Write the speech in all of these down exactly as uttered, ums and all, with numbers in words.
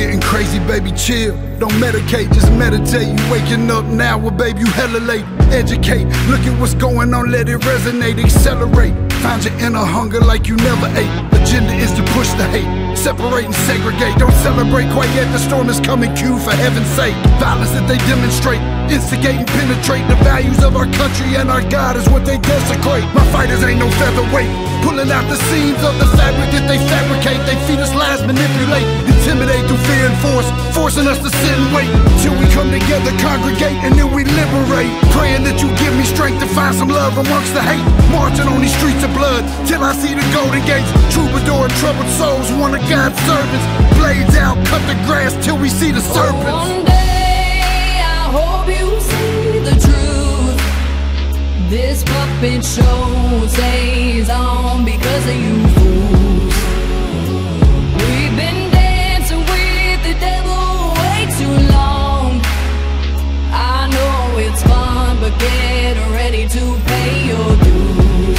getting crazy, baby, chill. Don't medicate, just meditate. You waking up now, well, babe, you hella late. Educate, look at what's going on, let it resonate. Accelerate, find your inner hunger like you never ate. Agenda is to push the hate, separate and segregate. Don't celebrate quite yet, the storm is coming, Q, for heaven's sake. Violence that they demonstrate, instigate and penetrate. The values of our country and our God is what they desecrate. My fighters ain't no featherweight, pulling out the seams of the fabric that they fabricate. They feed us lies, manipulate, intimidate through fear and force, forcing us to sit and wait till we come together, congregate, and then we liberate. Praying that you give me strength to find some love amongst the hate. Marching on these streets of blood till I see the golden gates. Troubadour and troubled souls, one of God's servants. Blades out, cut the grass till we see the serpents. One day I hope you see the truth. This puppet show stays on because of you fools. We've been dancing with the devil way too long. I know it's fun, but get ready to pay your dues.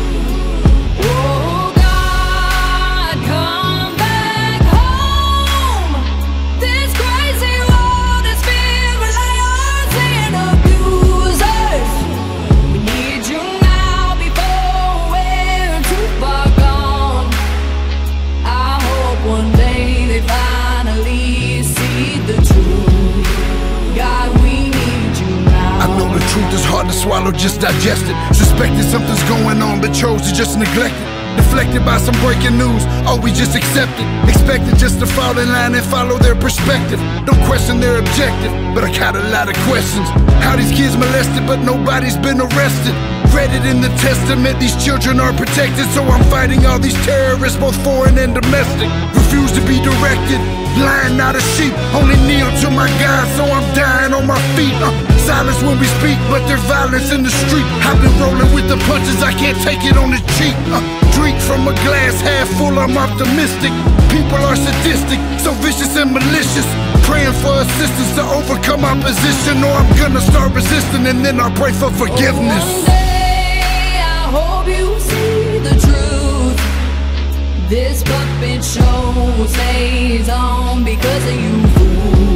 Oh God, come back home. This crazy world is filled with liars and abusers. We need you now before we're too far gone. I hope one day they finally see the truth. God, we need you now. I know the truth is hard to swallow, just digest it. Suspected something's going on, but chose to just neglect it. Deflected by some breaking news, oh, we just accept it. Expected just to fall in line and follow their perspective. Don't question their objective, but I got a lot of questions. How these kids molested, but nobody's been arrested. Read it in the testament, these children are protected. So I'm fighting all these terrorists, both foreign and domestic. Refuse to be directed, lying not a sheep. Only kneel to my God, so I'm dying on my feet. uh, Silence when we speak, but there's violence in the street. I've been rolling with the punches, I can't take it on the cheek. uh, Drink from a glass half full, I'm optimistic. People are sadistic, so vicious and malicious. Praying for assistance to overcome opposition, or I'm gonna start resisting and then I'll pray for forgiveness. One day I hope you see the truth. This puppet show stays on because of you fools.